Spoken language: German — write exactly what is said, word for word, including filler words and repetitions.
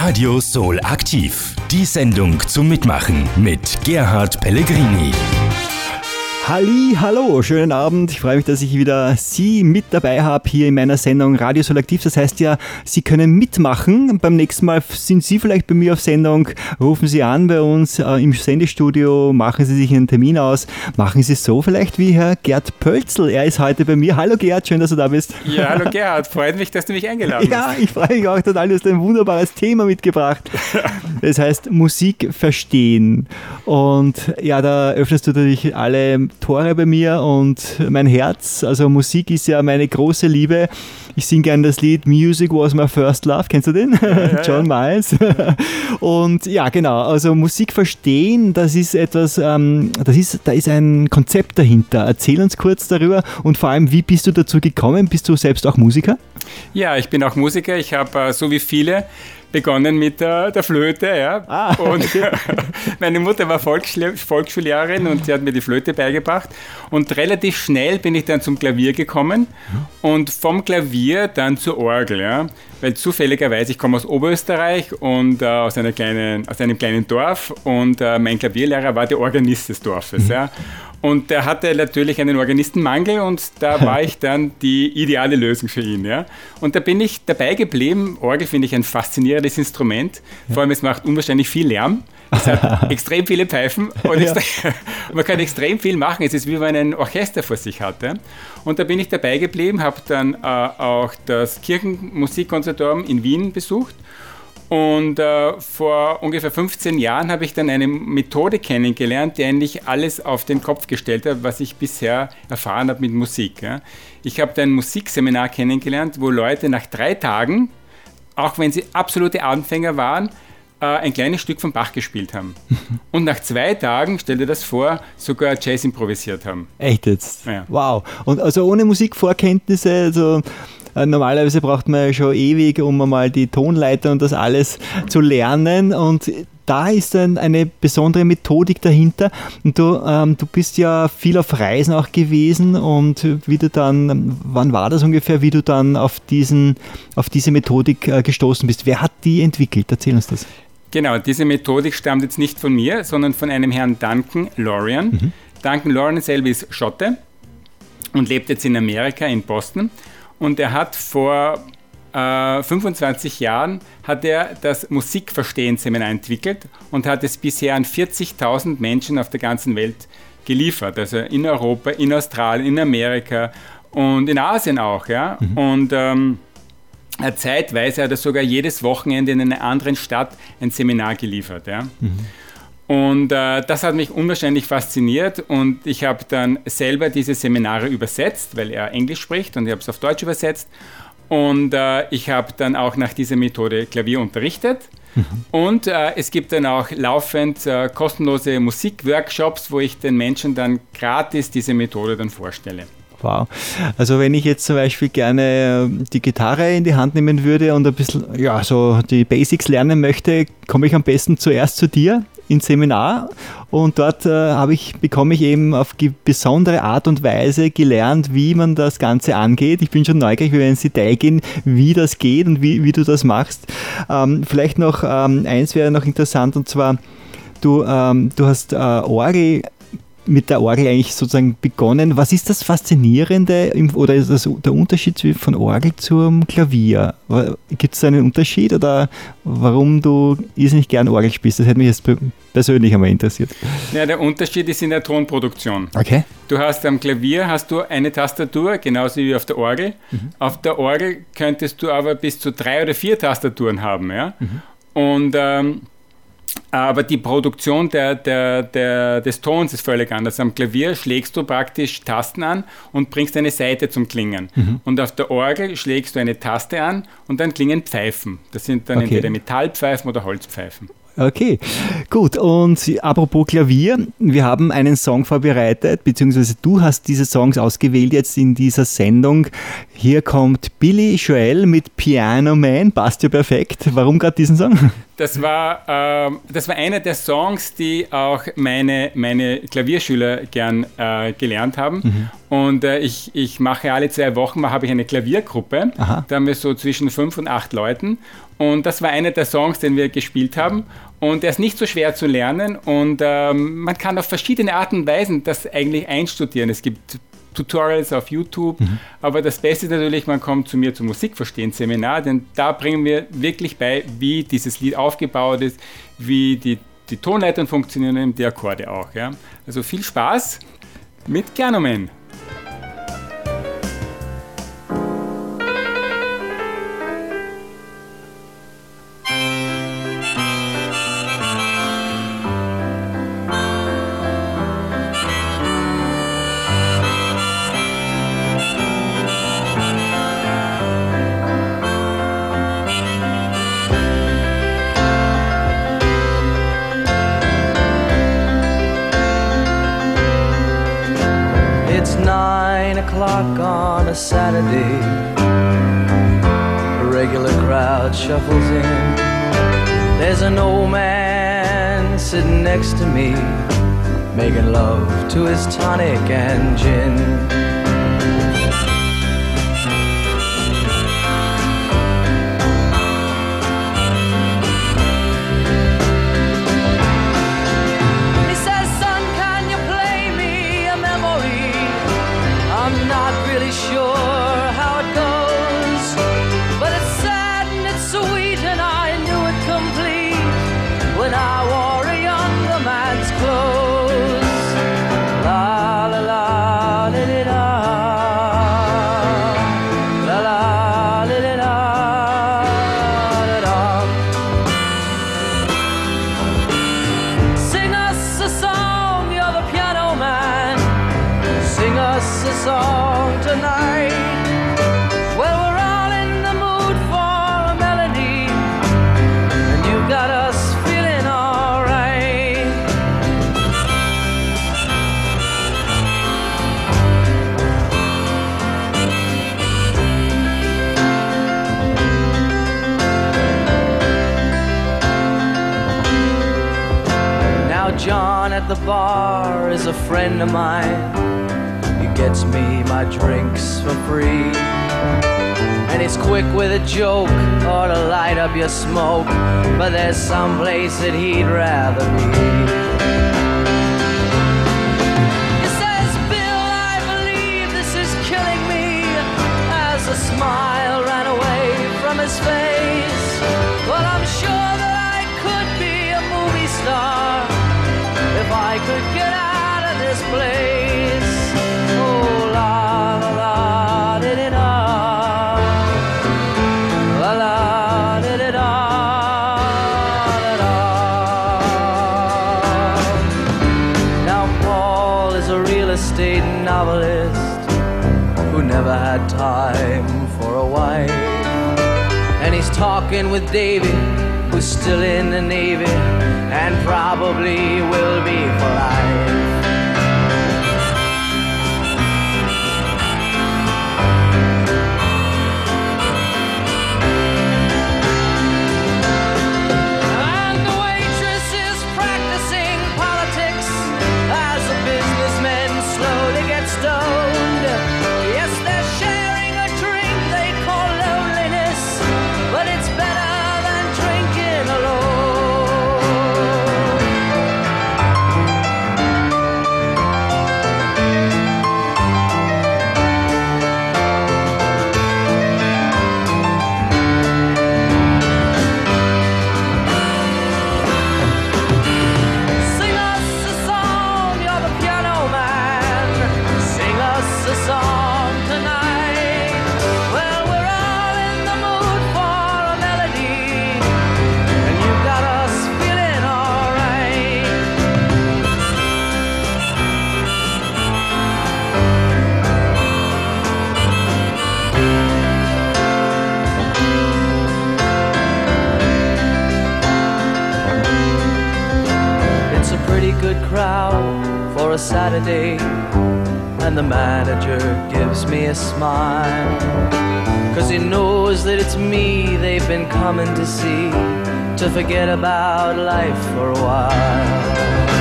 Radio Soul aktiv. Die Sendung zum Mitmachen mit Gerhard Pellegrini. Halli, hallo, schönen Abend. Ich freue mich, dass ich wieder Sie mit dabei habe hier in meiner Sendung Radio Soul aktiv. Das heißt ja, Sie können mitmachen. Beim nächsten Mal sind Sie vielleicht bei mir auf Sendung. Rufen Sie an bei uns äh, im Sendestudio, machen Sie sich einen Termin aus. Machen Sie es so vielleicht wie Herr Gerd Pölzl. Er ist heute bei mir. Hallo Gerd, schön, dass du da bist. Ja, hallo Gerhard, freut mich, dass du mich eingeladen hast. Ja, ich freue mich auch total. Du hast ein wunderbares Thema mitgebracht. Das heißt Musik verstehen. Und ja, da öffnest du natürlich alle Tore bei mir und mein Herz. Also Musik ist ja meine große Liebe. Ich singe gerne das Lied Music Was My First Love. Kennst du den? Ja, ja, John ja. Miles. Und ja, genau. Also Musik verstehen, das ist etwas, ähm, das ist, da ist ein Konzept dahinter. Erzähl uns kurz darüber und vor allem, wie bist du dazu gekommen? Bist du selbst auch Musiker? Ja, ich bin auch Musiker. Ich habe, äh, so wie viele, begonnen mit der, der Flöte, ja. Ah, und okay. Meine Mutter war Volksschule, Volksschullehrerin und sie hat mir die Flöte beigebracht. Und relativ schnell bin ich dann zum Klavier gekommen und vom Klavier dann zur Orgel, ja. Weil zufälligerweise, ich komme aus Oberösterreich und äh, aus, einer kleinen, aus einem kleinen Dorf und äh, mein Klavierlehrer war der Organist des Dorfes, ja. Und der hatte natürlich einen Organistenmangel und da war ich dann die ideale Lösung für ihn. Ja? Und da bin ich dabei geblieben. Orgel finde ich ein faszinierendes Instrument. Vor allem, es macht unwahrscheinlich viel Lärm. Es hat extrem viele Pfeifen und ja. Man kann extrem viel machen. Es ist wie wenn man ein Orchester vor sich hat. Ja? Und da bin ich dabei geblieben, habe dann äh, auch das Kirchenmusikkonservatorium in Wien besucht. Und äh, vor ungefähr fünfzehn Jahren habe ich dann eine Methode kennengelernt, die eigentlich alles auf den Kopf gestellt hat, was ich bisher erfahren habe mit Musik. Ja. Ich habe dann ein Musikseminar kennengelernt, wo Leute nach drei Tagen, auch wenn sie absolute Anfänger waren, äh, ein kleines Stück von Bach gespielt haben. Und nach zwei Tagen, stell dir das vor, sogar Jazz improvisiert haben. Echt jetzt? Ja. Wow. Und also ohne Musikvorkenntnisse, also normalerweise braucht man ja schon ewig, um einmal die Tonleiter und das alles zu lernen, und da ist dann eine besondere Methodik dahinter. Und du, ähm, du bist ja viel auf Reisen auch gewesen, und wie du dann, wann war das ungefähr, wie du dann auf, diesen, auf diese Methodik äh, gestoßen bist? Wer hat die entwickelt? Erzähl uns das. Genau, diese Methodik stammt jetzt nicht von mir, sondern von einem Herrn Duncan Lorian. Mhm. Duncan Lorian selber ist Schotte und lebt jetzt in Amerika, in Boston. Und er hat vor äh, fünfundzwanzig Jahren hat er das Musikverstehen-Seminar entwickelt und hat es bisher an vierzigtausend Menschen auf der ganzen Welt geliefert. Also in Europa, in Australien, in Amerika und in Asien auch. Ja? Mhm. Und ähm, zeitweise hat er sogar jedes Wochenende in einer anderen Stadt ein Seminar geliefert. Ja? Mhm. Und äh, das hat mich unwahrscheinlich fasziniert, und ich habe dann selber diese Seminare übersetzt, weil er Englisch spricht, und ich habe es auf Deutsch übersetzt. Und äh, ich habe dann auch nach dieser Methode Klavier unterrichtet. Mhm. Und äh, es gibt dann auch laufend äh, kostenlose Musikworkshops, wo ich den Menschen dann gratis diese Methode dann vorstelle. Wow. Also wenn ich jetzt zum Beispiel gerne die Gitarre in die Hand nehmen würde und ein bisschen, ja, so die Basics lernen möchte, komme ich am besten zuerst zu dir ins Seminar, und dort äh, habe ich, bekomme ich eben auf besondere Art und Weise gelernt, wie man das Ganze angeht. Ich bin schon neugierig, wir werden ins Detail gehen, wie das geht und wie, wie du das machst. Ähm, vielleicht noch ähm, eins wäre noch interessant, und zwar, du, ähm, du hast äh, Orgel mit der Orgel eigentlich sozusagen begonnen. Was ist das Faszinierende im, oder ist das der Unterschied von Orgel zum Klavier? Gibt es einen Unterschied, oder warum du irrsinnig gern Orgel spielst? Das hätte mich jetzt persönlich einmal interessiert. Ja, der Unterschied ist in der Tonproduktion. Okay. Du hast am Klavier hast du eine Tastatur, genauso wie auf der Orgel. Mhm. Auf der Orgel könntest du aber bis zu drei oder vier Tastaturen haben. Ja? Mhm. Und ähm, aber die Produktion der, der, der, des Tons ist völlig anders. Am Klavier schlägst du praktisch Tasten an und bringst eine Saite zum Klingen. Mhm. Und auf der Orgel schlägst du eine Taste an und dann klingen Pfeifen. Das sind dann okay. entweder Metallpfeifen oder Holzpfeifen. Okay, gut. Und apropos Klavier, wir haben einen Song vorbereitet, beziehungsweise du hast diese Songs ausgewählt jetzt in dieser Sendung. Hier kommt Billy Joel mit Piano Man, passt ja perfekt. Warum gerade diesen Song? Das war, äh, das war einer der Songs, die auch meine, meine Klavierschüler gern äh, gelernt haben. Mhm. Und äh, ich, ich mache alle zwei Wochen habe ich eine Klaviergruppe. Aha. Da haben wir so zwischen fünf und acht Leuten. Und das war einer der Songs, den wir gespielt haben. Und er ist nicht so schwer zu lernen. Und ähm, man kann auf verschiedene Arten und Weisen das eigentlich einstudieren. Es gibt Tutorials auf YouTube, mhm. aber das Beste ist natürlich, man kommt zu mir zum Musikverstehen-Seminar, denn da bringen wir wirklich bei, wie dieses Lied aufgebaut ist, wie die, die Tonleitern funktionieren und die Akkorde auch. Ja? Also viel Spaß mit Piano Man. O'clock on a Saturday, a regular crowd shuffles in. There's an old man sitting next to me, making love to his tonic and gin. John at the bar is a friend of mine. He gets me my drinks for free, and he's quick with a joke or to light up your smoke, but there's some place that he'd rather be. He says, Bill, I believe this is killing me, as a smile ran away from his face. Well, I'm sure that I could be a movie star if I could get out of this place. Oh, la la la, did it all. La la, did it all, did it all. Now Paul is a real estate novelist who never had time for a wife, and he's talking with David, who's still in the Navy and probably will be for life. And the waitress is practicing politics as the businessmen slowly get stoned. Yes, they're sharing a drink they call loneliness, but it's better than drinking alone. Saturday, and the manager gives me a smile, 'cause he knows that it's me they've been coming to see, to forget about life for a while.